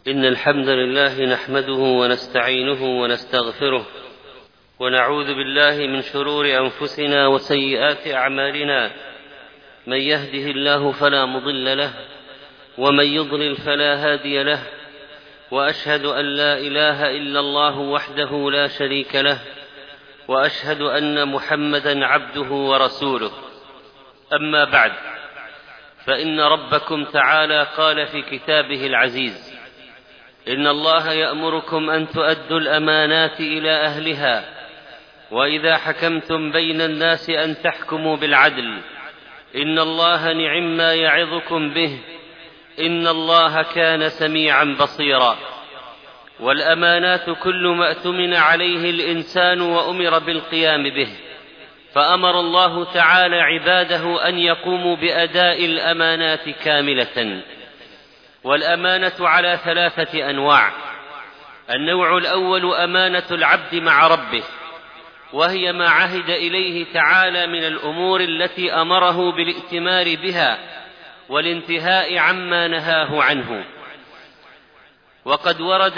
إن الحمد لله نحمده ونستعينه ونستغفره ونعوذ بالله من شرور أنفسنا وسيئات أعمالنا. من يهده الله فلا مضل له ومن يضلل فلا هادي له، وأشهد أن لا إله إلا الله وحده لا شريك له، وأشهد أن محمدا عبده ورسوله. أما بعد، فإن ربكم تعالى قال في كتابه العزيز: إن الله يأمركم أن تؤدوا الأمانات إلى أهلها، وإذا حكمتم بين الناس أن تحكموا بالعدل، إن الله نعم ما يعظكم به، إن الله كان سميعا بصيرا. والأمانات كل ما اؤتمن عليه الإنسان وأمر بالقيام به، فأمر الله تعالى عباده أن يقوموا بأداء الأمانات كاملة. والأمانة على 3 أنواع. النوع الأول أمانة العبد مع ربه، وهي ما عهد إليه تعالى من الأمور التي أمره بالائتمار بها والانتهاء عما نهاه عنه. وقد ورد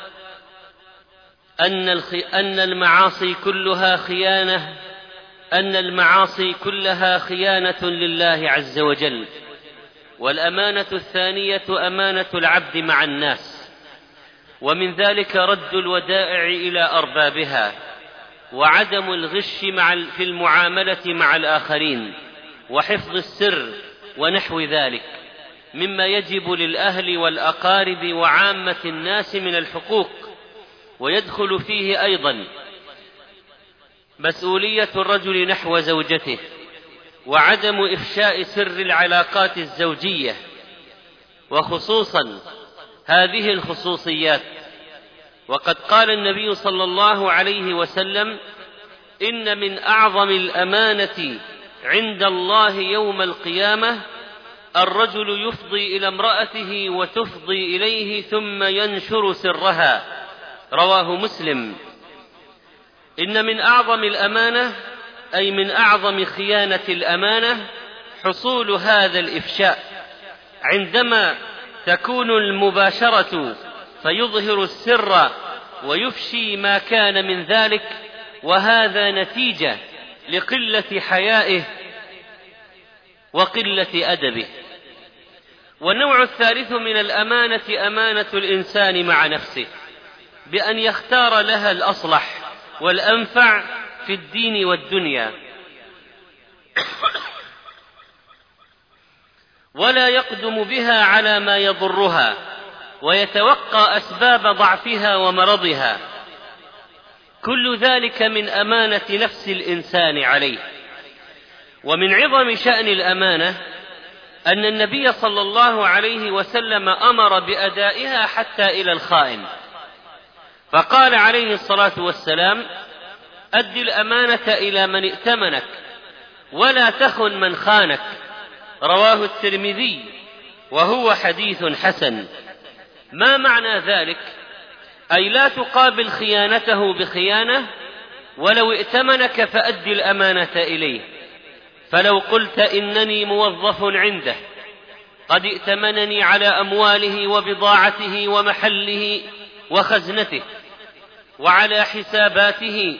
أن المعاصي كلها خيانة لله عز وجل. والأمانة الثانية أمانة العبد مع الناس، ومن ذلك رد الودائع إلى أربابها، وعدم الغش في المعاملة مع الآخرين، وحفظ السر ونحو ذلك مما يجب للأهل والأقارب وعامة الناس من الحقوق. ويدخل فيه أيضا مسؤولية الرجل نحو زوجته، وعدم إفشاء سر العلاقات الزوجية، وخصوصا هذه الخصوصيات. وقد قال النبي صلى الله عليه وسلم: إن من أعظم الأمانة عند الله يوم القيامة الرجل يفضي إلى امرأته وتفضي إليه ثم ينشر سرها. رواه مسلم. إن من أعظم الأمانة، أي من أعظم خيانة الأمانة، حصول هذا الإفشاء عندما تكون المباشرة فيظهر السر ويفشي ما كان من ذلك، وهذا نتيجة لقلة حيائه وقلة أدبه. والنوع الثالث من الأمانة أمانة الإنسان مع نفسه، بأن يختار لها الأصلح والأنفع في الدين والدنيا، ولا يقدم بها على ما يضرها، ويتوقى أسباب ضعفها ومرضها. كل ذلك من أمانة نفس الإنسان عليه. ومن عظم شأن الأمانة أن النبي صلى الله عليه وسلم أمر بأدائها حتى إلى الخائن، فقال عليه الصلاة والسلام: أد الأمانة إلى من ائتمنك ولا تخن من خانك. رواه الترمذي وهو حديث حسن. ما معنى ذلك؟ أي لا تقابل خيانته بخيانة، ولو ائتمنك فأد الأمانة إليه. فلو قلت: إنني موظف عنده قد ائتمنني على أمواله وبضاعته ومحله وخزنته وعلى حساباته،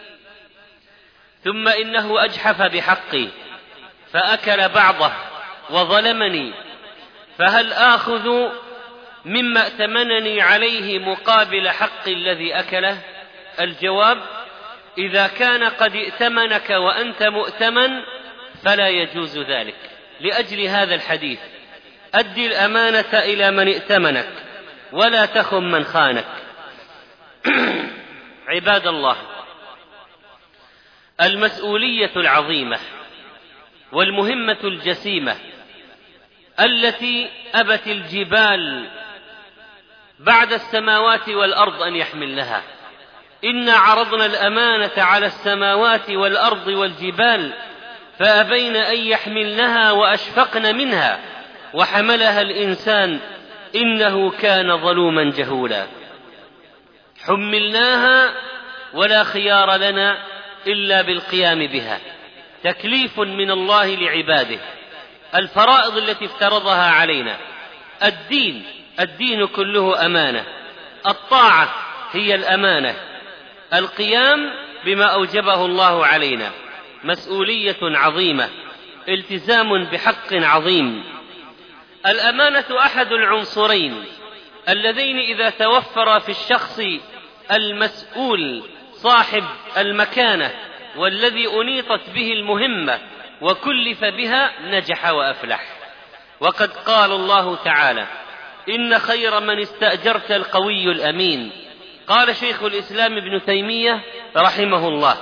ثم إنه أجحف بحقي فأكل بعضه وظلمني، فهل آخذ مما ائتمنني عليه مقابل حق الذي أكله؟ الجواب: إذا كان قد ائتمنك وأنت مؤتمن فلا يجوز ذلك. لأجل هذا الحديث: أد الأمانة إلى من ائتمنك ولا تخن من خانك. عباد الله، المسؤولية العظيمة والمهمة الجسيمة التي أبت الجبال بعد السماوات والأرض أن يحملنها. إنا عرضنا الأمانة على السماوات والأرض والجبال فأبين أن يحملنها وأشفقن منها وحملها الإنسان إنه كان ظلوما جهولا. حملناها ولا خيار لنا إلا بالقيام بها، تكليف من الله لعباده. الفرائض التي افترضها علينا، الدين الدين كله أمانة. الطاعة هي الأمانة، القيام بما أوجبه الله علينا مسؤولية عظيمة، التزام بحق عظيم. الأمانة أحد العنصرين اللذين إذا توفر في الشخص المسؤول صاحب المكانة والذي أنيطت به المهمة وكلف بها نجح وأفلح. وقد قال الله تعالى: إن خير من استأجرت القوي الأمين. قال شيخ الإسلام ابن تيمية رحمه الله: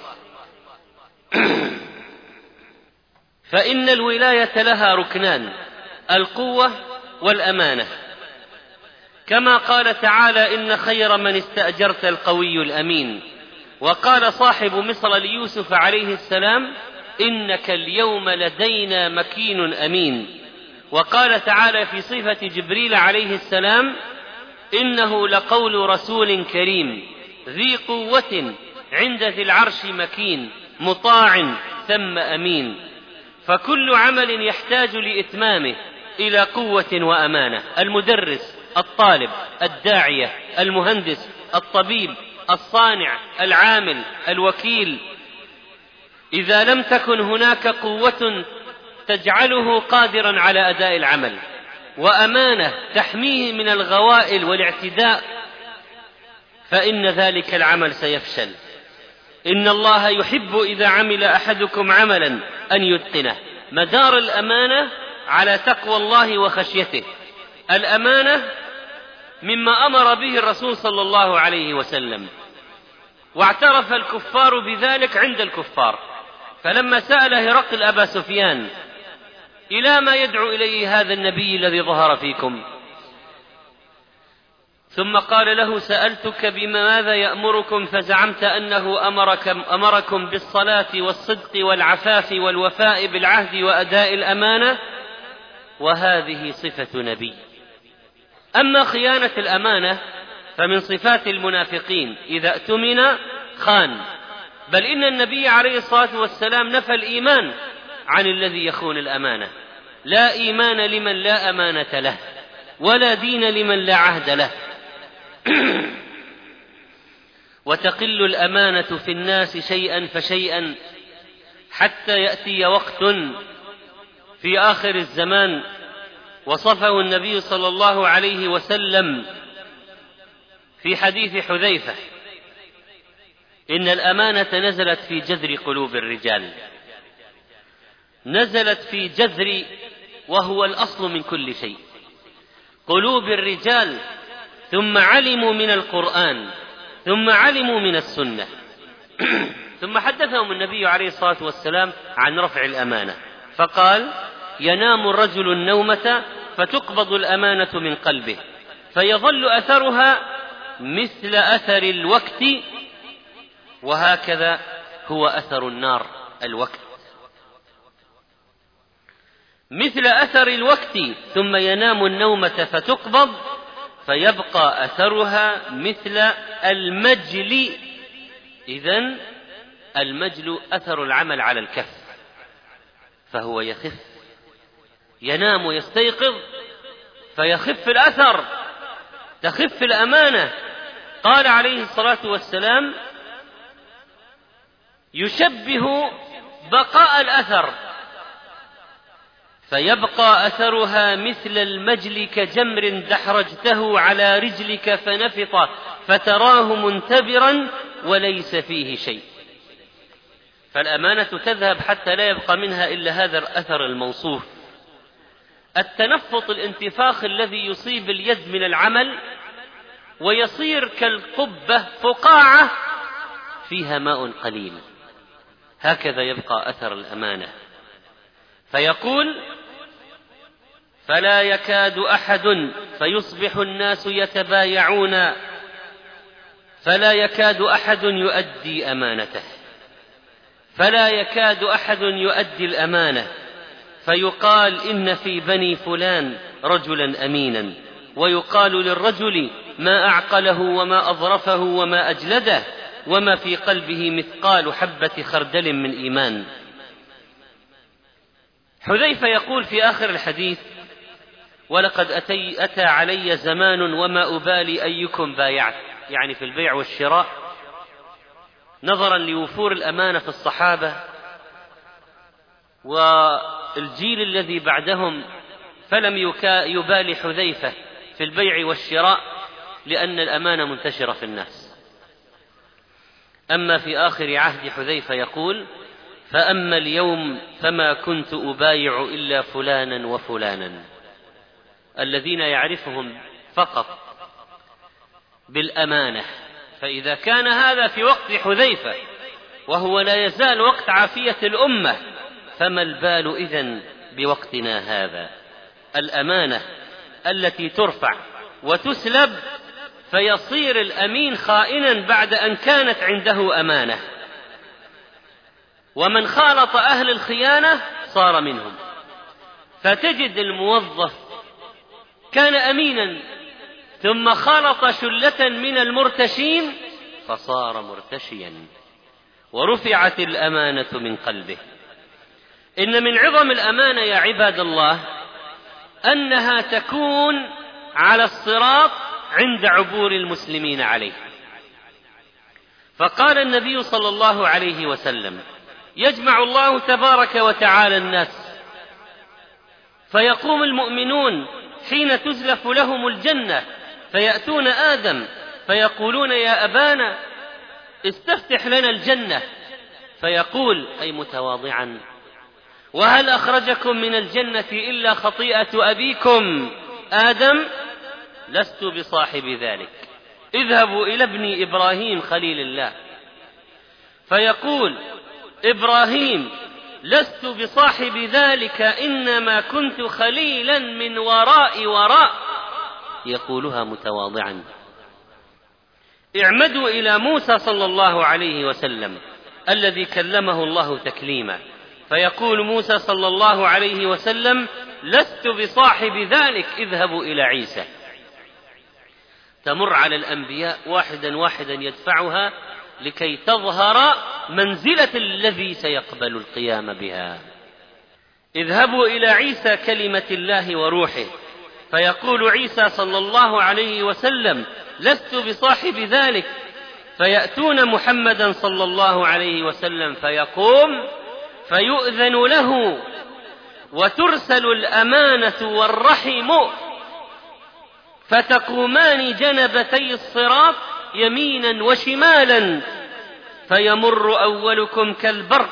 فإن الولاية لها ركنان: القوة والأمانة. كما قال تعالى: إن خير من استأجرت القوي الأمين. وقال صاحب مصر ليوسف عليه السلام: إنك اليوم لدينا مكين أمين. وقال تعالى في صفة جبريل عليه السلام: إنه لقول رسول كريم ذي قوة عند ذي العرش مكين مطاع ثم أمين. فكل عمل يحتاج لإتمامه إلى قوة وأمانة. المدرس، الطالب، الداعية، المهندس، الطبيب، الصانع، العامل، الوكيل، إذا لم تكن هناك قوة تجعله قادرا على أداء العمل وأمانة تحميه من الغوائل والاعتداء، فإن ذلك العمل سيفشل. إن الله يحب إذا عمل أحدكم عملا أن يتقنه. مدار الأمانة على تقوى الله وخشيته. الأمانة مما أمر به الرسول صلى الله عليه وسلم، واعترف الكفار بذلك عند الكفار. فلما سأل هرقل أبا سفيان: إلى ما يدعو إليه هذا النبي الذي ظهر فيكم؟ ثم قال له: سألتك بماذا يأمركم فزعمت أنه أمركم بالصلاة والصدق والعفاف والوفاء بالعهد وأداء الأمانة، وهذه صفة نبي. أما خيانة الأمانة فمن صفات المنافقين، إذا اؤتمن خان. بل إن النبي عليه الصلاة والسلام نفى الإيمان عن الذي يخون الأمانة. لا إيمان لمن لا أمانة له، ولا دين لمن لا عهد له. وتقل الأمانة في الناس شيئا فشيئا حتى يأتي وقت في آخر الزمان وصفه النبي صلى الله عليه وسلم في حديث حذيفة: إن الأمانة نزلت في جذر قلوب الرجال. نزلت في جذر، وهو الأصل من كل شيء، قلوب الرجال، ثم علموا من القرآن، ثم علموا من السنة. ثم حدثهم النبي عليه الصلاة والسلام عن رفع الأمانة فقال: ينام الرجل النومة فتقبض الأمانة من قلبه فيظل أثرها مثل أثر الوقت، وهكذا هو أثر النار الوقت، مثل أثر الوقت. ثم ينام النومة فتقبض فيبقى أثرها مثل المجل. إذن المجل أثر العمل على الكف، فهو يخف. ينام ويستيقظ فيخف الأثر، تخف الأمانة. قال عليه الصلاة والسلام: يشبه بقاء الأثر، فيبقى أثرها مثل المجل كجمر دحرجته على رجلك فنفط فتراه منتبرا وليس فيه شيء. فالأمانة تذهب حتى لا يبقى منها إلا هذا الأثر الموصوف. التنفط، الانتفاخ الذي يصيب اليد من العمل ويصير كالقبة فقاعة فيها ماء قليل، هكذا يبقى أثر الأمانة. فيقول: فلا يكاد أحد، فيصبح الناس يتبايعون، فلا يكاد أحد يؤدي أمانته، فلا يكاد أحد يؤدي الأمانة، فيقال: إن في بني فلان رجلا أمينا، ويقال للرجل: ما أعقله وما أظرفه وما أجلده، وما في قلبه مثقال حبة خردل من إيمان. حذيفة يقول في آخر الحديث: ولقد أتى علي زمان وما أبالي أيكم بايعت، يعني في البيع والشراء، نظرا لوفور الأمانة في الصحابة والجيل الذي بعدهم، فلم يبالي حذيفة في البيع والشراء لأن الأمانة منتشرة في الناس. أما في آخر عهد حذيفة يقول: فأما اليوم فما كنت أبايع إلا فلانا وفلانا، الذين يعرفهم فقط بالأمانة. فإذا كان هذا في وقت حذيفة وهو لا يزال وقت عافية الأمة، فما البال إذن بوقتنا هذا؟ الأمانة التي ترفع وتسلب، فيصير الأمين خائنا بعد أن كانت عنده أمانة، ومن خالط أهل الخيانة صار منهم. فتجد الموظف كان أمينا ثم خالط شلة من المرتشين فصار مرتشيا، ورفعت الأمانة من قلبه. إن من عظم الأمانة يا عباد الله أنها تكون على الصراط عند عبور المسلمين عليه. فقال النبي صلى الله عليه وسلم: يجمع الله تبارك وتعالى الناس، فيقوم المؤمنون حين تزلف لهم الجنة، فيأتون آدم فيقولون: يا أبانا استفتح لنا الجنة، فيقول أي متواضعا: وهل أخرجكم من الجنة إلا خطيئة أبيكم آدم؟ لست بصاحب ذلك، اذهبوا إلى ابن إبراهيم خليل الله. فيقول إبراهيم: لست بصاحب ذلك، إنما كنت خليلا من وراء، يقولها متواضعا. اعمدوا إلى موسى صلى الله عليه وسلم الذي كلمه الله تكليما، فيقول موسى صلى الله عليه وسلم: لست بصاحب ذلك، اذهبوا إلى عيسى. تمر على الأنبياء واحدا واحدا يدفعها لكي تظهر منزلة الذي سيقبل القيام بها. اذهبوا إلى عيسى كلمة الله وروحه، فيقول عيسى صلى الله عليه وسلم: لست بصاحب ذلك. فيأتون محمدا صلى الله عليه وسلم فيقوم فيؤذن له، وترسل الأمانة والرحم، فتقومان جنبتي الصراط يمينا وشمالا، فيمر أولكم كالبرق.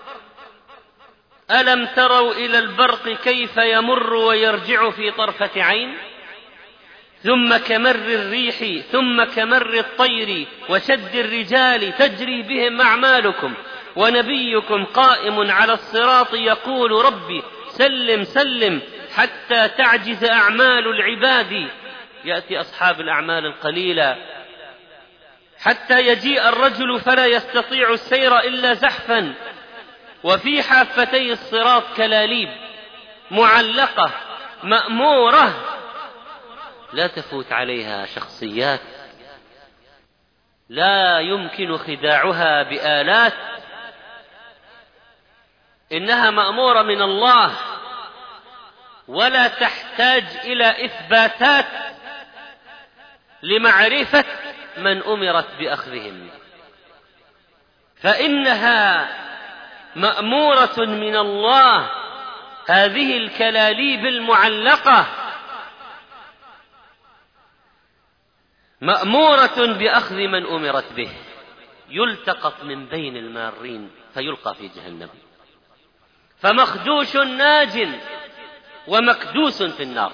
ألم تروا إلى البرق كيف يمر ويرجع في طرفة عين؟ ثم كمر الريح، ثم كمر الطير وشد الرجال، تجري بهم أعمالكم، ونبيكم قائم على الصراط يقول: ربي سلم سلم، حتى تعجز أعمال العباد. يأتي أصحاب الأعمال القليلة حتى يجيء الرجل فلا يستطيع السير إلا زحفا، وفي حافتي الصراط كلاليب معلقة مأمورة لا تفوت عليها شخصيات، لا يمكن خداعها بآلات، إنها مأمورة من الله ولا تحتاج إلى إثباتات لمعرفة من أمرت بأخذهم، فإنها مأمورة من الله. هذه الكلاليب المعلقة مأمورة بأخذ من أمرت به، يلتقط من بين المارين فيلقى في جهنم، فمخدوش ناج ومكدوس في النار.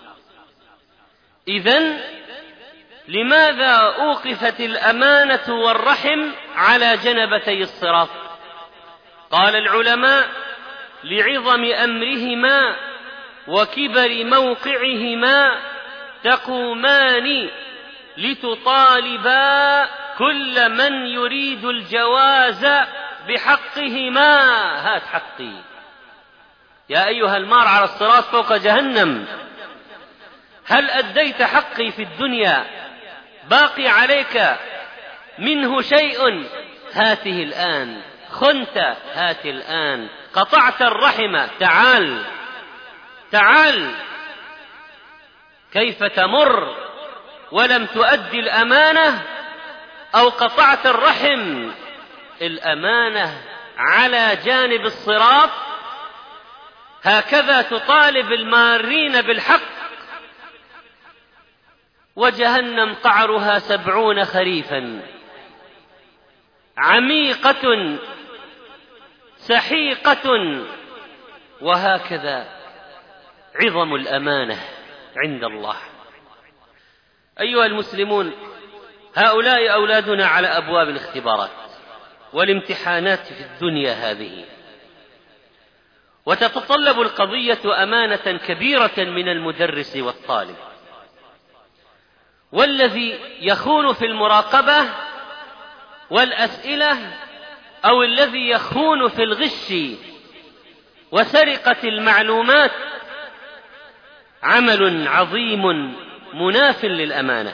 إذن لماذا أوقفت الأمانة والرحم على جنبتي الصراط؟ قال العلماء: لعظم أمرهما وكبر موقعهما، تقومان لتطالبا كل من يريد الجواز بحقهما. هات حقي يا أيها المار على الصراط فوق جهنم، هل أديت حقي في الدنيا؟ باقي عليك منه شيء؟ هاته الآن. خنت؟ هات الآن. قطعت الرحم؟ تعال تعال. كيف تمر ولم تؤدي الأمانة أو قطعت الرحم؟ الأمانة على جانب الصراط، هكذا تطالب المارين بالحق. وجهنم قعرها 70 خريفا، عميقة سحيقة. وهكذا عظم الأمانة عند الله. أيها المسلمون، هؤلاء أولادنا على أبواب الاختبارات والامتحانات في الدنيا هذه، وتتطلب القضية أمانة كبيرة من المدرس والطالب. والذي يخون في المراقبة والأسئلة، أو الذي يخون في الغش وسرقة المعلومات، عمل عظيم مناف للأمانة،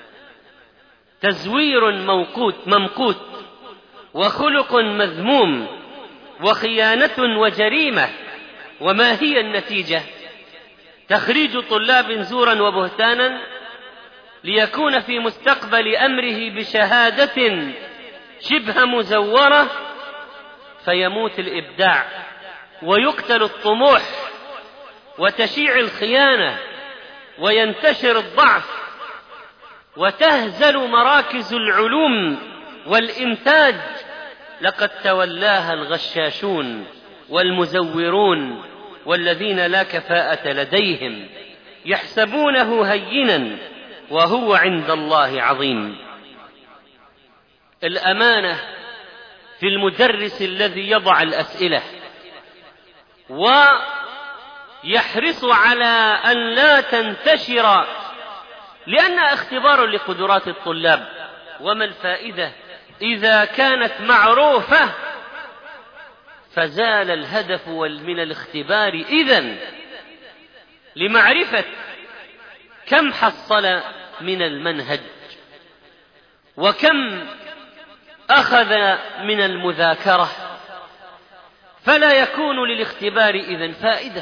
تزوير ممقوت، وخلق مذموم، وخيانة وجريمة. وما هي النتيجة؟ تخريج طلاب زورا وبهتانا ليكون في مستقبل أمره بشهادة شبه مزورة، فيموت الإبداع ويقتل الطموح وتشيع الخيانة وينتشر الضعف وتهزل مراكز العلوم والإنتاج. لقد تولاها الغشاشون والمزورون والذين لا كفاءة لديهم، يحسبونه هينا وهو عند الله عظيم. الأمانة في المدرس الذي يضع الأسئلة ويحرص على أن لا تنتشر، لأنها اختبار لقدرات الطلاب. وما الفائدة إذا كانت معروفة؟ فزال الهدف من الاختبار إذن لمعرفة كم حصل من المنهج وكم أخذ من المذاكرة، فلا يكون للاختبار إذن فائدة.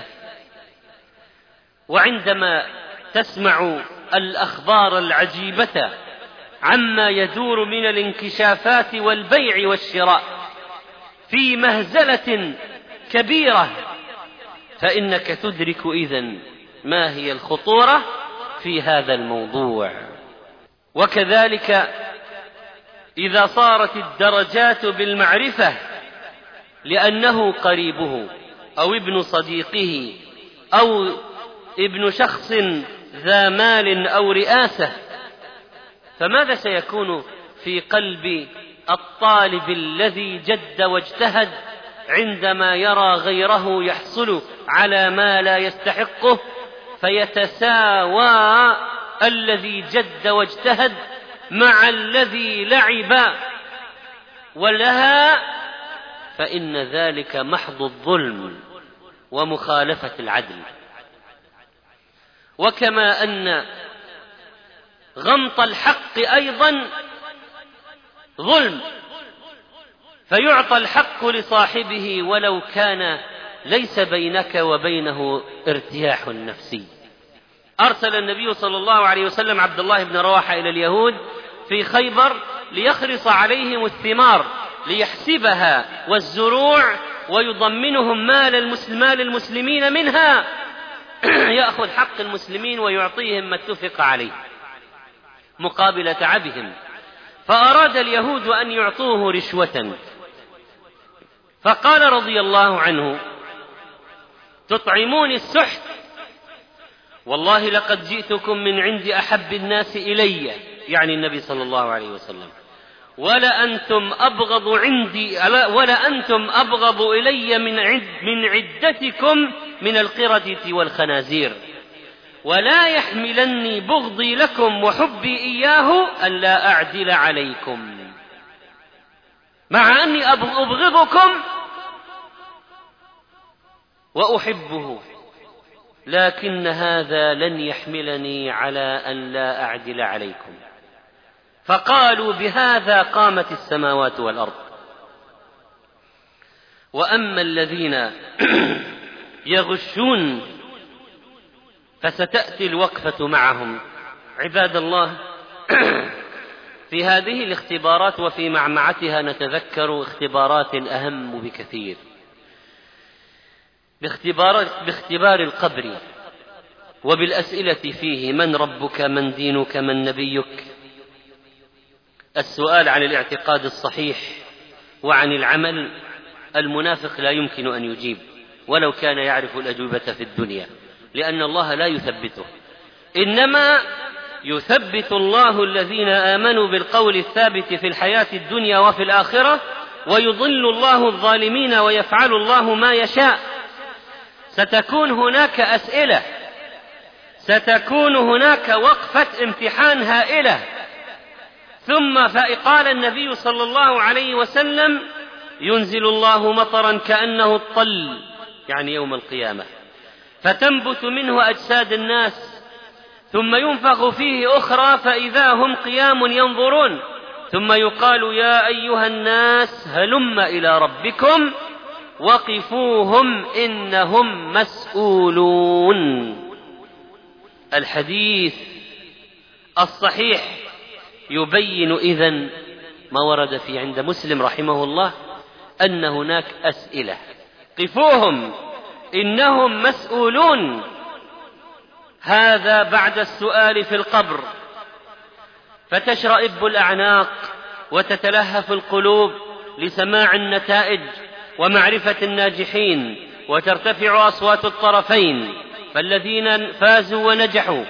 وعندما تسمع الأخبار العجيبة عما يدور من الانكشافات والبيع والشراء في مهزلة كبيرة، فإنك تدرك إذن ما هي الخطورة في هذا الموضوع. وكذلك إذا صارت الدرجات بالمعرفة لأنه قريبه أو ابن صديقه أو ابن شخص ذا مال أو رئاسة، فماذا سيكون في قلب الطالب الذي جد واجتهد عندما يرى غيره يحصل على ما لا يستحقه، فيتساوى الذي جد واجتهد مع الذي لعب ولها؟ فإن ذلك محض الظلم ومخالفة العدل. وكما أن غمط الحق أيضا ظلم، فيعطى الحق لصاحبه ولو كان ليس بينك وبينه ارتياح نفسي. أرسل النبي صلى الله عليه وسلم عبد الله بن رواحة إلى اليهود في خيبر ليخرص عليهم الثمار ليحسبها والزروع ويضمنهم مال المسلمين منها، يأخذ حق المسلمين ويعطيهم ما اتفق عليه مقابل تعبهم. فأراد اليهود أن يعطوه رشوة، فقال رضي الله عنه: تطعمون السحت؟ والله لقد جئتكم من عند أحب الناس إلي، يعني النبي صلى الله عليه وسلم، ولأنتم أبغض إلي من عدتكم من القردة والخنازير، ولا يحملني بغضي لكم وحبي إياه ألا أعدل عليكم، مع أني أبغضكم وأحبه، لكن هذا لن يحملني على أن لا أعدل عليكم. فقالوا: بهذا قامت السماوات والأرض. وأما الذين يغشون فستأتي الوقفة معهم. عباد الله، في هذه الاختبارات وفي معمعتها نتذكر اختبارات أهم بكثير. باختبار القبر وبالأسئلة فيه: من ربك، من دينك، من نبيك؟ السؤال عن الاعتقاد الصحيح وعن العمل المنافق لا يمكن أن يجيب ولو كان يعرف الأجوبة في الدنيا، لأن الله لا يثبته، إنما يثبت الله الذين آمنوا بالقول الثابت في الحياة الدنيا وفي الآخرة، ويضل الله الظالمين ويفعل الله ما يشاء. ستكون هناك أسئلة، ستكون هناك وقفة امتحان هائلة. ثم فقال النبي صلى الله عليه وسلم: ينزل الله مطرا كأنه الطل، يعني يوم القيامة، فتنبت منه أجساد الناس، ثم ينفخ فيه أخرى فإذا هم قيام ينظرون، ثم يقال: يا أيها الناس هلم إلى ربكم وقفوهم إنهم مسؤولون. الحديث الصحيح يبين إذن ما ورد في عند مسلم رحمه الله، أن هناك أسئلة، قفوهم إنهم مسؤولون. هذا بعد السؤال في القبر، فتشرئب الأعناق وتتلهف القلوب لسماع النتائج ومعرفة الناجحين، وترتفع أصوات الطرفين، فالذين فازوا ونجحوا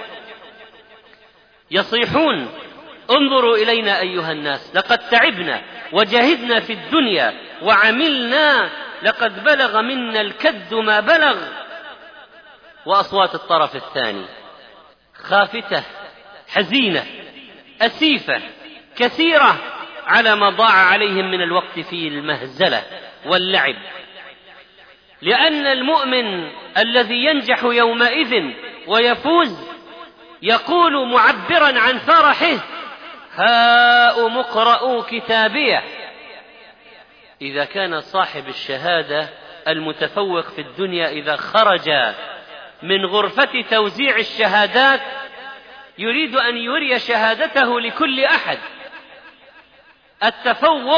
يصيحون: انظروا إلينا أيها الناس، لقد تعبنا وجهدنا في الدنيا وعملنا، لقد بلغ منا الكد ما بلغ. وأصوات الطرف الثاني خافتة، حزينة، أسيفة، كثيرة على ما ضاع عليهم من الوقت في المهزلة واللعب. لأن المؤمن الذي ينجح يومئذ ويفوز يقول معبرا عن فرحه: هاؤم اقرءوا كتابيه. إذا كان صاحب الشهادة المتفوق في الدنيا إذا خرج من غرفة توزيع الشهادات يريد أن يري شهادته لكل أحد التفوق،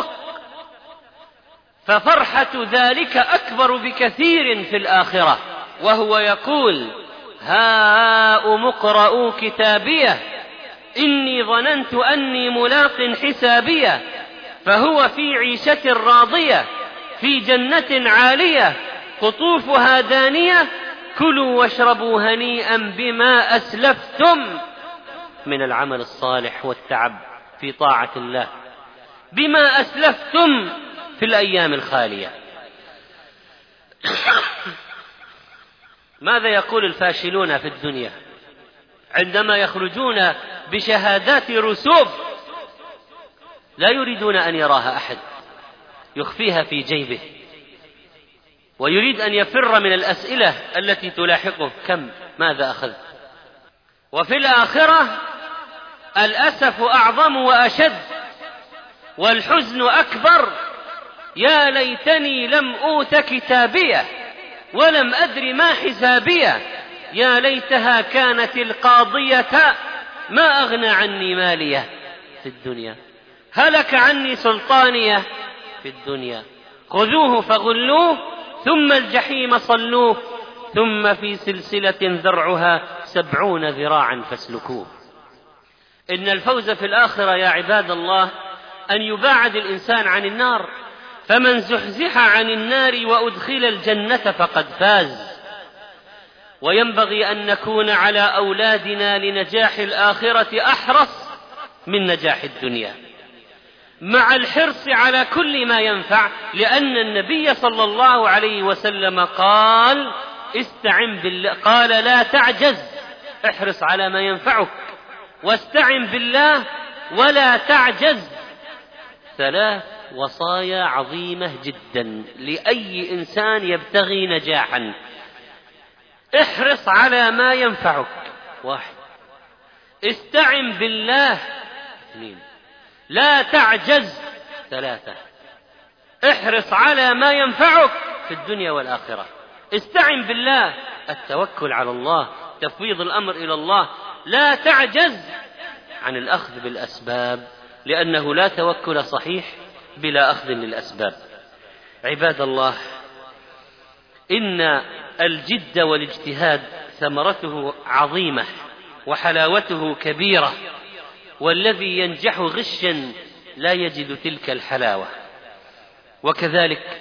ففرحة ذلك أكبر بكثير في الآخرة، وهو يقول: هاؤم اقرءوا كتابيه إني ظننت أني ملاق حسابيه، فهو في عيشة راضية في جنة عالية قطوفها دانية، كلوا واشربوا هنيئا بما أسلفتم من العمل الصالح والتعب في طاعة الله، بما أسلفتم في الأيام الخالية. ماذا يقول الفاشلون في الدنيا عندما يخرجون بشهادات رسوب لا يريدون أن يراها أحد، يخفيها في جيبه ويريد أن يفر من الأسئلة التي تلاحقه: كم، ماذا أخذ؟ وفي الآخرة الأسف أعظم وأشد والحزن أكبر: يا ليتني لم أوت كتابيه ولم أدر ما حسابيه، يا ليتها كانت القاضية ما أغنى عني ماليه في الدنيا، هلك عني سلطانيه في الدنيا، خذوه فغلوه ثم الجحيم صلوه ثم في سلسلة ذرعها 70 ذراعا فاسلكوه. إن الفوز في الآخرة يا عباد الله أن يباعد الإنسان عن النار، فمن زحزح عن النار وأدخل الجنة فقد فاز. وينبغي أن نكون على أولادنا لنجاح الآخرة أحرص من نجاح الدنيا، مع الحرص على كل ما ينفع، لأن النبي صلى الله عليه وسلم قال: استعن بالله، قال: لا تعجز، احرص على ما ينفعك واستعن بالله ولا تعجز. 3 وصايا عظيمة جدا لأي إنسان يبتغي نجاحا: احرص على ما ينفعك، 1، استعن بالله، 2، لا تعجز، 3. احرص على ما ينفعك في الدنيا والآخرة. استعن بالله، التوكل على الله تفويض الأمر إلى الله، لا تعجز عن الأخذ بالأسباب، لأنه لا توكل صحيح بلا أخذ للأسباب. عباد الله، إن الجد والاجتهاد ثمرته عظيمة وحلاوته كبيرة، والذي ينجح غشا لا يجد تلك الحلاوة. وكذلك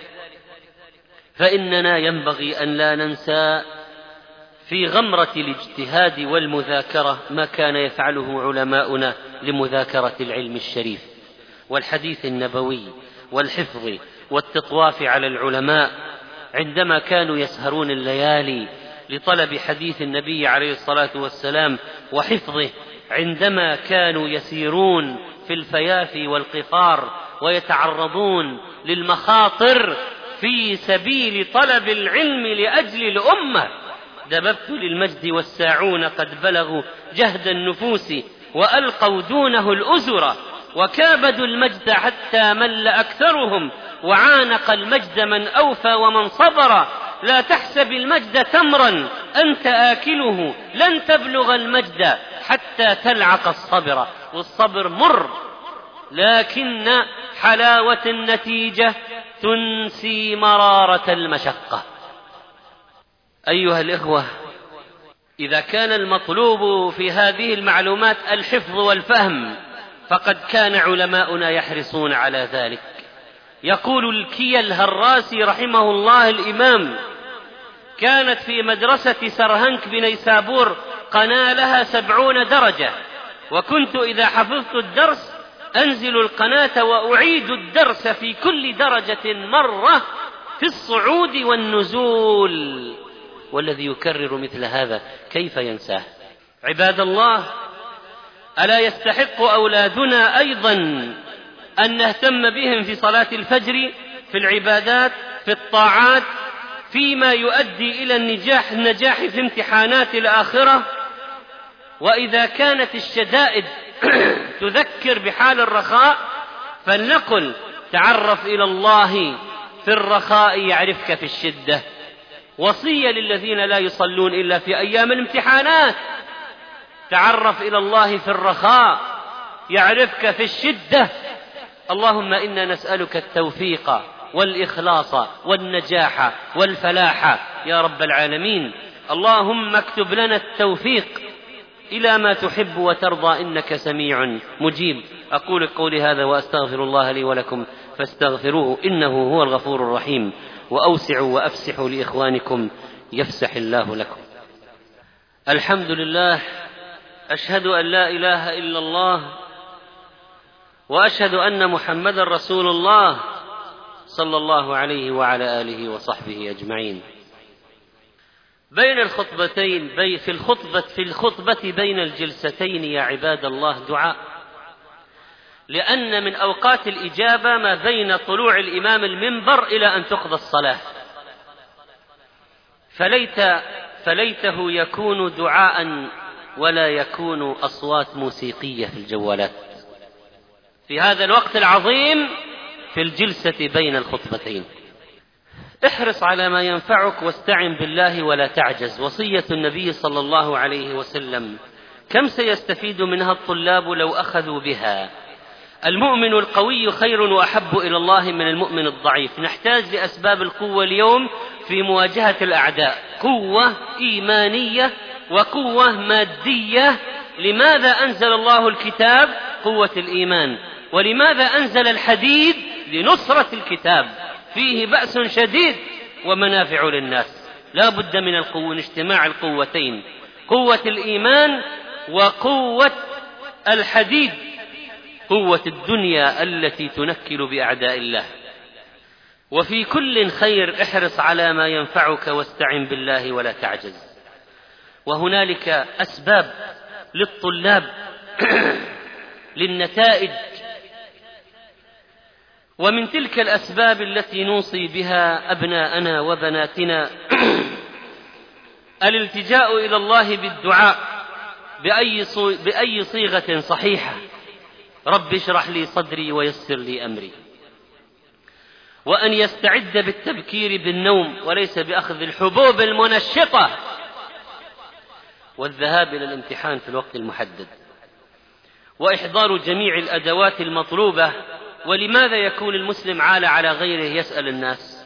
فإننا ينبغي أن لا ننسى في غمرة الاجتهاد والمذاكرة ما كان يفعله علماؤنا لمذاكرة العلم الشريف والحديث النبوي والحفظ والتطواف على العلماء، عندما كانوا يسهرون الليالي لطلب حديث النبي عليه الصلاة والسلام وحفظه، عندما كانوا يسيرون في الفيافي والقفار ويتعرضون للمخاطر في سبيل طلب العلم لأجل الأمة. دببت للمجد والساعون قد بلغوا جهد النفوس وألقوا دونه الأزر، وكابدوا المجد حتى مل أكثرهم، وعانق المجد من أوفى ومن صبر. لا تحسب المجد تمرا أنت آكله، لن تبلغ المجد حتى تلعق الصبر. والصبر مر، لكن حلاوة النتيجة تنسي مرارة المشقة. أيها الإخوة، إذا كان المطلوب في هذه المعلومات الحفظ والفهم، فقد كان علماؤنا يحرصون على ذلك. يقول الكي الهراسي رحمه الله الإمام: كانت في مدرسة سرهنك بنيسابور قناة لها 70 درجة، وكنت إذا حفظت الدرس أنزل القناة وأعيد الدرس في كل درجة مرة في الصعود والنزول، والذي يكرر مثل هذا كيف ينساه؟ عباد الله، ألا يستحق أولادنا أيضا أن نهتم بهم في صلاة الفجر، في العبادات، في الطاعات، فيما يؤدي إلى النجاح في امتحانات الآخرة؟ وإذا كانت الشدائد تذكر بحال الرخاء، فلنقل: تعرف إلى الله في الرخاء يعرفك في الشدة. وصية للذين لا يصلون إلا في أيام الامتحانات: تعرف إلى الله في الرخاء يعرفك في الشدة. اللهم إنا نسألك التوفيق والإخلاص والنجاح والفلاح يا رب العالمين. اللهم اكتب لنا التوفيق إلى ما تحب وترضى، إنك سميع مجيب. أقول قولي هذا وأستغفر الله لي ولكم فاستغفروه إنه هو الغفور الرحيم. وأوسعوا وأفسحوا لإخوانكم يفسح الله لكم. الحمد لله، أشهد أن لا إله إلا الله، وأشهد أن محمدا رسول الله صلى الله عليه وعلى آله وصحبه أجمعين. بين الخطبتين في الخطبة بين الجلستين يا عباد الله دعاء، لأن من أوقات الإجابة ما بين طلوع الإمام المنبر إلى أن تقضى الصلاة، فليته يكون دعاء ولا يكون أصوات موسيقية في الجوالات في هذا الوقت العظيم في الجلسة بين الخطبتين. احرص على ما ينفعك واستعن بالله ولا تعجز، وصية النبي صلى الله عليه وسلم كم سيستفيد منها الطلاب لو أخذوا بها. المؤمن القوي خير وأحب إلى الله من المؤمن الضعيف. نحتاج لأسباب القوة اليوم في مواجهة الأعداء، قوة إيمانية وقوة مادية. لماذا أنزل الله الكتاب؟ قوة الإيمان. ولماذا أنزل الحديد؟ لنصرة الكتاب، فيه بأس شديد ومنافع للناس. لا بد من اجتماع القوتين، قوة الإيمان وقوة الحديد، قوة الدنيا التي تنكل بأعداء الله. وفي كل خير احرص على ما ينفعك واستعن بالله ولا تعجز. وهنالك أسباب للطلاب للنتائج، ومن تلك الأسباب التي نوصي بها أبناءنا وبناتنا الالتجاء إلى الله بالدعاء بأي صيغة صحيحة: رب اشرح لي صدري ويسر لي أمري. وأن يستعد بالتبكير بالنوم وليس بأخذ الحبوب المنشطة. والذهاب إلى الامتحان في الوقت المحدد، وإحضار جميع الأدوات المطلوبة. ولماذا يكون المسلم عالة على غيره يسأل الناس؟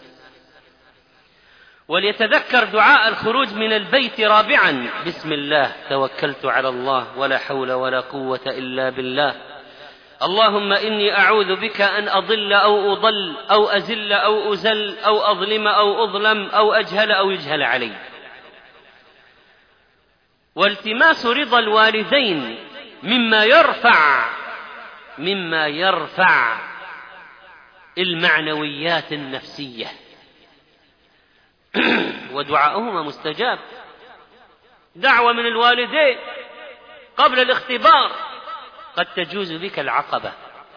وليتذكر دعاء الخروج من البيت رابعا: بسم الله توكلت على الله ولا حول ولا قوة إلا بالله، اللهم إني أعوذ بك أن أضل أو أضل أو أزل أو أزل أو أظلم أو أظلم أو أجهل أو يجهل علي. والتماس رضا الوالدين مما يرفع المعنويات النفسية، ودعاؤهما مستجاب. دعوة من الوالدين قبل الاختبار قد تجوز بك العقبة.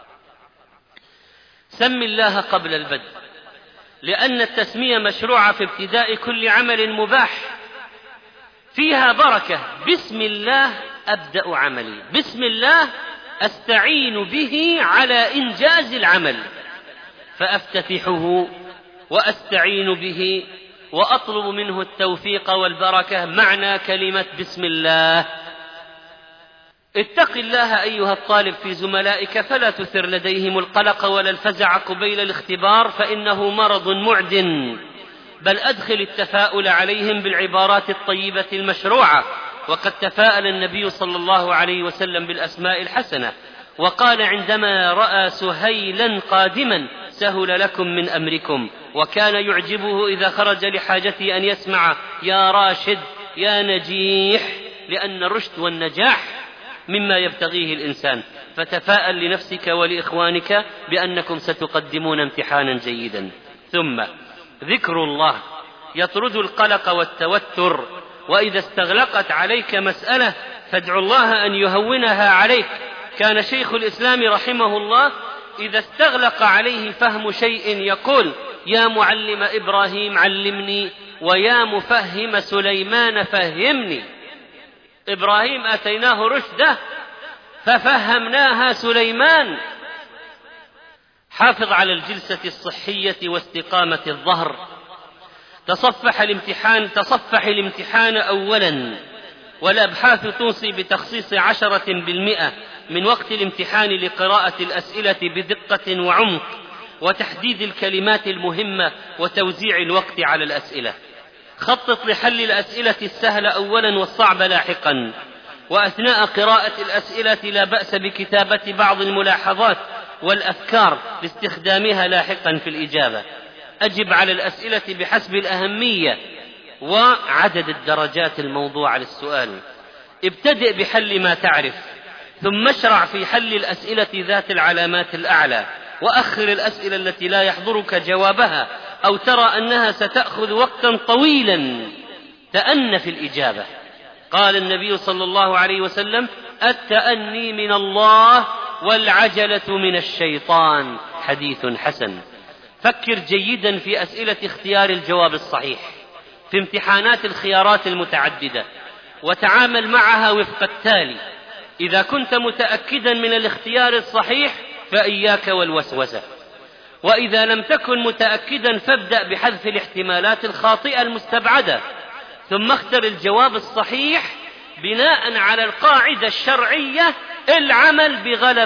سم الله قبل البدء، لأن التسمية مشروعة في ابتداء كل عمل مباح، فيها بركة. بسم الله أبدأ عملي، بسم الله أستعين به على إنجاز العمل، فأفتتحه وأستعين به وأطلب منه التوفيق والبركة. معنى كلمة بسم الله: اتق الله أيها الطالب في زملائك، فلا تثر لديهم القلق ولا الفزع قبيل الاختبار، فإنه مرض معد، بل أدخل التفاؤل عليهم بالعبارات الطيبة المشروعة. وقد تفاءل النبي صلى الله عليه وسلم بالأسماء الحسنة، وقال عندما رأى سهيلا قادما: سهل لكم من أمركم. وكان يعجبه إذا خرج لحاجته أن يسمع: يا راشد يا نجيح، لأن الرشد والنجاح مما يبتغيه الإنسان. فتفاءل لنفسك ولإخوانك بأنكم ستقدمون امتحانا جيدا. ثم ذكر الله يطرد القلق والتوتر، وإذا استغلقت عليك مسألة فادع الله أن يهونها عليك. كان شيخ الإسلام رحمه الله إذا استغلق عليه فهم شيء يقول: يا معلم إبراهيم علمني، ويا مفهم سليمان فهمني. إبراهيم آتيناه رشده ففهمناها سليمان. حافظ على الجلسة الصحية واستقامة الظهر. تصفح الامتحان أولا، والأبحاث توصي بتخصيص 10% من وقت الامتحان لقراءة الأسئلة بدقة وعمق، وتحديد الكلمات المهمة، وتوزيع الوقت على الأسئلة. خطط لحل الأسئلة السهلة أولا والصعب لاحقا. وأثناء قراءة الأسئلة لا بأس بكتابة بعض الملاحظات والأفكار لاستخدامها لاحقا في الإجابة. أجب على الأسئلة بحسب الأهمية وعدد الدرجات الموضوعة للسؤال. ابتدئ بحل ما تعرف، ثم اشرع في حل الأسئلة ذات العلامات الأعلى، وأخر الأسئلة التي لا يحضرك جوابها أو ترى أنها ستأخذ وقتا طويلا تأن في الإجابة. قال النبي صلى الله عليه وسلم: التأني من الله والعجلة من الشيطان. حديث حسن. فكر جيدا في أسئلة اختيار الجواب الصحيح في امتحانات الخيارات المتعددة، وتعامل معها وفق التالي: إذا كنت متأكدا من الاختيار الصحيح فإياك والوسوسة، وإذا لم تكن متأكدا فابدأ بحذف الاحتمالات الخاطئة المستبعدة، ثم اختر الجواب الصحيح بناء على القاعدة الشرعية: العمل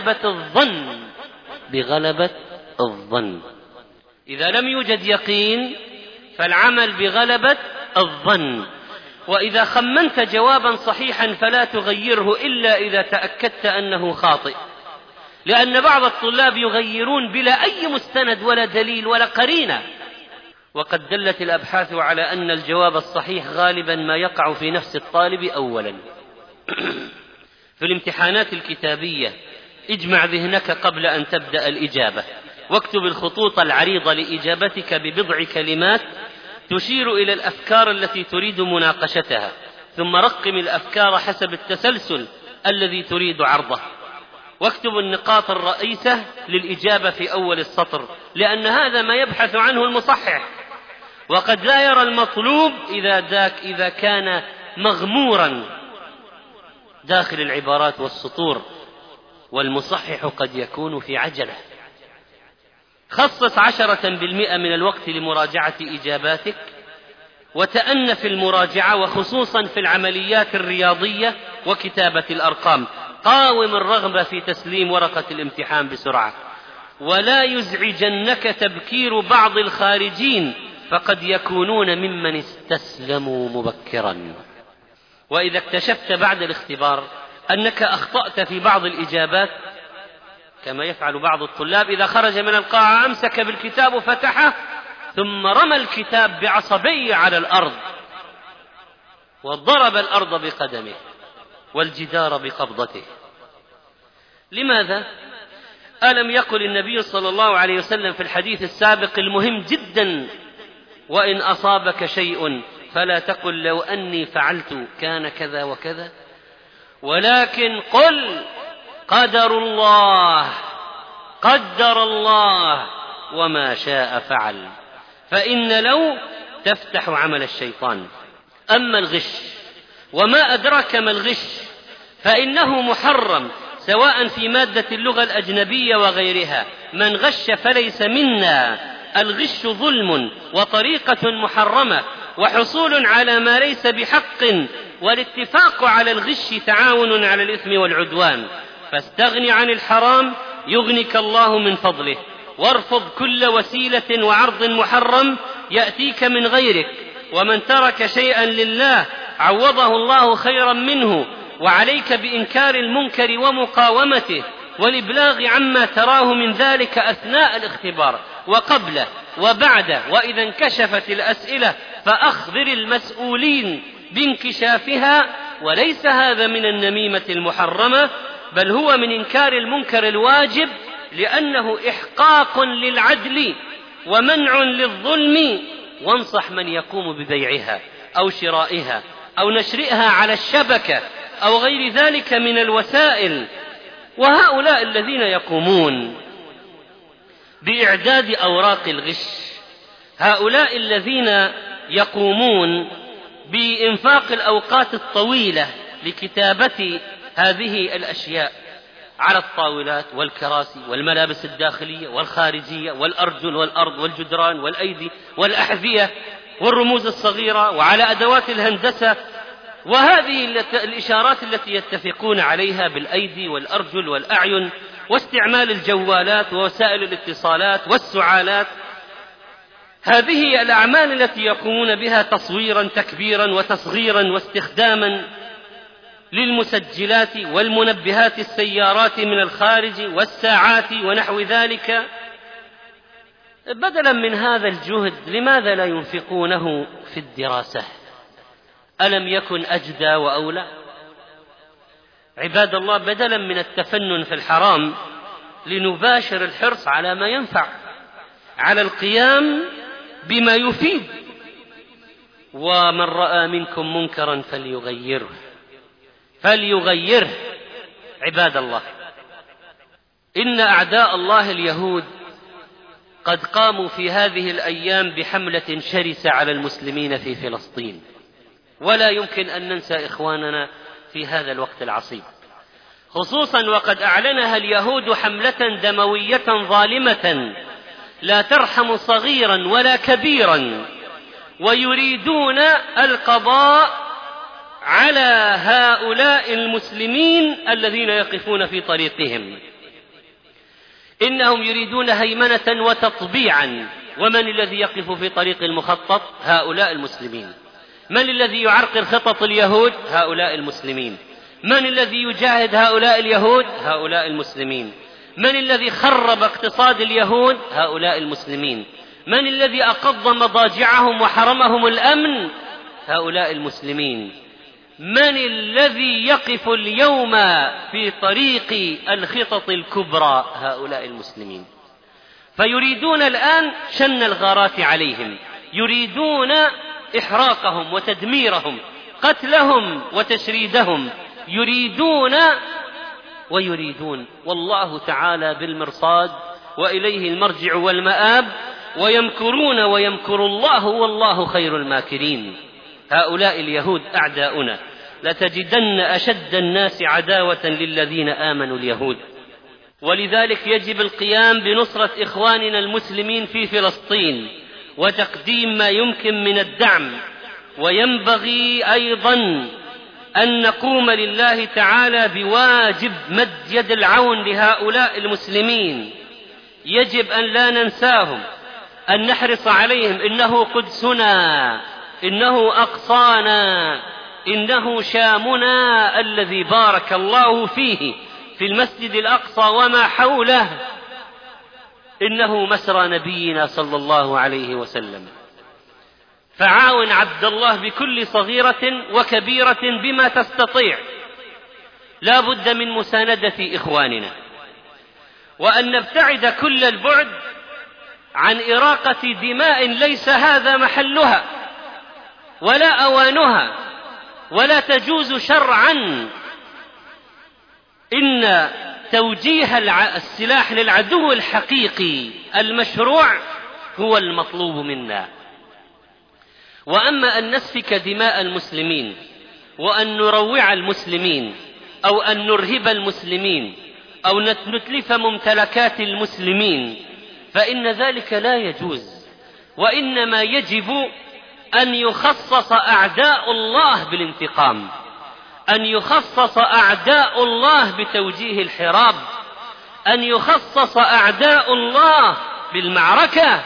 بغلبة الظن. إذا لم يوجد يقين فالعمل بغلبة الظن. وإذا خمنت جوابا صحيحا فلا تغيره إلا إذا تأكدت أنه خاطئ، لأن بعض الطلاب يغيرون بلا أي مستند ولا دليل ولا قرينة. وقد دلت الأبحاث على أن الجواب الصحيح غالبا ما يقع في نفس الطالب أولا. في الامتحانات الكتابية اجمع ذهنك قبل أن تبدأ الإجابة، واكتب الخطوط العريضة لإجابتك ببضع كلمات تشير إلى الأفكار التي تريد مناقشتها، ثم رقم الأفكار حسب التسلسل الذي تريد عرضه، واكتب النقاط الرئيسة للإجابة في أول السطر، لأن هذا ما يبحث عنه المصحح، وقد لا يرى المطلوب إذا كان مغمورا داخل العبارات والسطور، والمصحح قد يكون في عجلة. خصص 10% من الوقت لمراجعة إجاباتك، وتأن في المراجعة، وخصوصا في العمليات الرياضية وكتابة الأرقام. قاوم الرغبة في تسليم ورقة الامتحان بسرعة، ولا يزعجنك تبكير بعض الخارجين، فقد يكونون ممن استسلموا مبكرا. وإذا اكتشفت بعد الاختبار أنك أخطأت في بعض الإجابات، كما يفعل بعض الطلاب إذا خرج من القاعة أمسك بالكتاب وفتحه ثم رمى الكتاب بعصبية على الأرض وضرب الأرض بقدمه والجدار بقبضته. لماذا؟ ألم يقل النبي صلى الله عليه وسلم في الحديث السابق المهم جدا: وإن أصابك شيء فلا تقل لو أني فعلت كان كذا وكذا، ولكن قل قدر الله وما شاء فعل، فإن لو تفتح عمل الشيطان. أما الغش وما أدراك ما الغش فإنه محرم، سواء في مادة اللغة الأجنبية وغيرها. من غش فليس منا. الغش ظلم وطريقة محرمة وحصول على ما ليس بحق، والاتفاق على الغش تعاون على الإثم والعدوان. فاستغن عن الحرام يغنك الله من فضله، وارفض كل وسيلة وعرض محرم يأتيك من غيرك. ومن ترك شيئا لله عوضه الله خيرا منه، وعليك بإنكار المنكر ومقاومته والإبلاغ عما تراه من ذلك أثناء الاختبار وقبله وبعده. وإذا انكشفت الأسئلة فأخبر المسؤولين بانكشافها. وليس هذا من النميمة المحرمة، بل هو من إنكار المنكر الواجب، لأنه إحقاق للعدل ومنع للظلم. وانصح من يقوم ببيعها أو شرائها أو نشرها على الشبكة أو غير ذلك من الوسائل. وهؤلاء الذين يقومون بإعداد أوراق الغش، هؤلاء الذين يقومون بإنفاق الأوقات الطويلة لكتابة هذه الأشياء على الطاولات والكراسي والملابس الداخلية والخارجية والأرجل والأرض والجدران والأيدي والأحذية والرموز الصغيرة وعلى أدوات الهندسة، وهذه الإشارات التي يتفقون عليها بالأيدي والأرجل والأعين، واستعمال الجوالات ووسائل الاتصالات والسعالات. هذه الأعمال التي يقومون بها تصويرا تكبيرا وتصغيرا واستخداما للمسجلات والمنبهات السيارات من الخارج والساعات ونحو ذلك. بدلا من هذا الجهد لماذا لا ينفقونه في الدراسة؟ ألم يكن أجدى وأولى؟ عباد الله، بدلا من التفنن في الحرام لنباشر الحرص على ما ينفع، على القيام بما يفيد. ومن رأى منكم منكرا فليغيره. عباد الله، إن أعداء الله اليهود قد قاموا في هذه الأيام بحملة شرسة على المسلمين في فلسطين، ولا يمكن أن ننسى إخواننا في هذا الوقت العصيب، خصوصا وقد أعلنها اليهود حملة دموية ظالمة لا ترحم صغيرا ولا كبيرا، ويريدون القضاء على هؤلاء المسلمين الذين يقفون في طريقهم. إنهم يريدون هيمنة وتطبيعا. ومن الذي يقف في طريق المخطط؟ هؤلاء المسلمين. من الذي يعرقل خطط اليهود؟ هؤلاء المسلمين. من الذي يجاهد هؤلاء اليهود؟ هؤلاء المسلمين. من الذي خرب اقتصاد اليهود؟ هؤلاء المسلمين. من الذي أقض مضاجعهم وحرمهم الأمن؟ هؤلاء المسلمين. من الذي يقف اليوم في طريق الخطط الكبرى؟ هؤلاء المسلمين. فيريدون الآن شن الغارات عليهم، يريدون إحراقهم وتدميرهم، قتلهم وتشريدهم، يريدون والله تعالى بالمرصاد وإليه المرجع والمآب. ويمكرون ويمكر الله والله خير الماكرين. هؤلاء اليهود أعداؤنا، لتجدن أشد الناس عداوة للذين آمنوا اليهود. ولذلك يجب القيام بنصرة إخواننا المسلمين في فلسطين، وتقديم ما يمكن من الدعم وينبغي أيضا أن نقوم لله تعالى بواجب مد يد العون لهؤلاء المسلمين. يجب أن لا ننساهم، أن نحرص عليهم. إنه قدسنا، إنه أقصانا، إنه شامنا الذي بارك الله فيه في المسجد الأقصى وما حوله، إنه مسرى نبينا صلى الله عليه وسلم. فعاون عبد الله بكل صغيرة وكبيرة بما تستطيع. لا بد من مساندة إخواننا، وأن نبتعد كل البعد عن إراقة دماء ليس هذا محلها ولا أوانها ولا تجوز شرعا. إن توجيه السلاح للعدو الحقيقي المشروع هو المطلوب منا. وأما أن نسفك دماء المسلمين وأن نروع المسلمين أو أن نرهب المسلمين أو نتلف ممتلكات المسلمين فإن ذلك لا يجوز، وإنما يجب أن يخصص أعداء الله بالانتقام، أن يخصص أعداء الله بتوجيه الحراب، أن يخصص أعداء الله بالمعركة.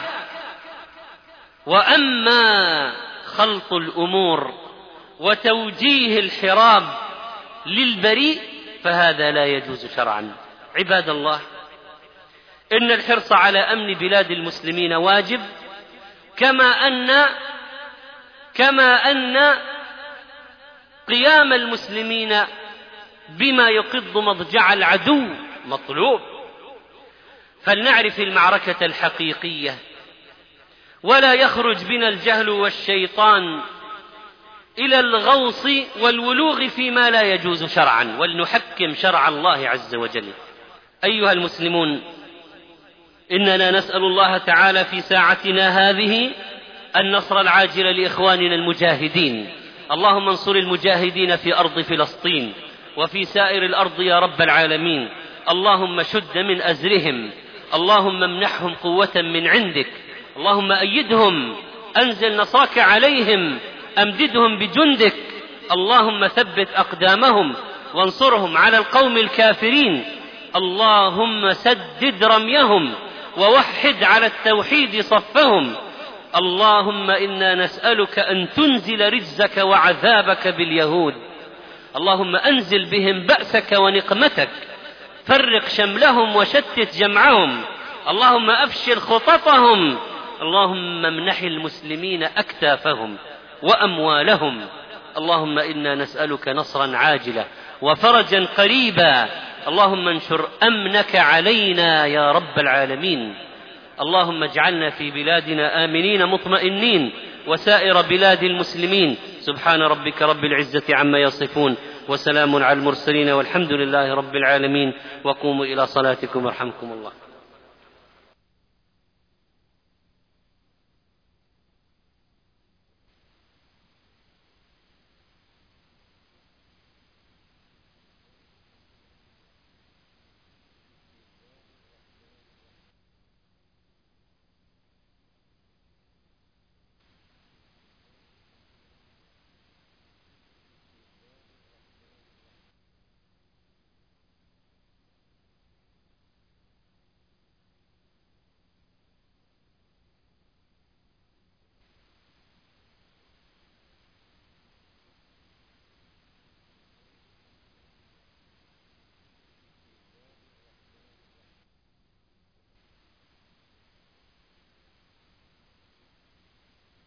وأما خلط الأمور وتوجيه الحراب للبريء فهذا لا يجوز شرعا. عباد الله، إن الحرص على أمن بلاد المسلمين واجب، كما أن قيام المسلمين بما يقض مضجع العدو مطلوب. فلنعرف المعركة الحقيقية، ولا يخرج بنا الجهل والشيطان إلى الغوص والولوغ فيما لا يجوز شرعا، ولنحكم شرع الله عز وجل. أيها المسلمون، إننا نسأل الله تعالى في ساعتنا هذه النصر العاجل لإخواننا المجاهدين. اللهم انصر المجاهدين في أرض فلسطين وفي سائر الأرض يا رب العالمين. اللهم شد من أزرهم، اللهم امنحهم قوة من عندك، اللهم أيدهم، أنزل نصرك عليهم، أمددهم بجندك. اللهم ثبت أقدامهم وانصرهم على القوم الكافرين. اللهم سدد رميهم ووحد على التوحيد صفهم. اللهم إنا نسألك أن تنزل رجزك وعذابك باليهود. اللهم أنزل بهم بأسك ونقمتك، فرق شملهم وشتت جمعهم. اللهم أفشل خططهم. اللهم امنح المسلمين أكتافهم وأموالهم. اللهم إنا نسألك نصرا عاجلا وفرجا قريبا. اللهم انشر أمنك علينا يا رب العالمين. اللهم اجعلنا في بلادنا آمنين مطمئنين وسائر بلاد المسلمين. سبحان ربك رب العزة عما يصفون، وسلام على المرسلين، والحمد لله رب العالمين. وقوموا إلى صلاتكم يرحمكم الله.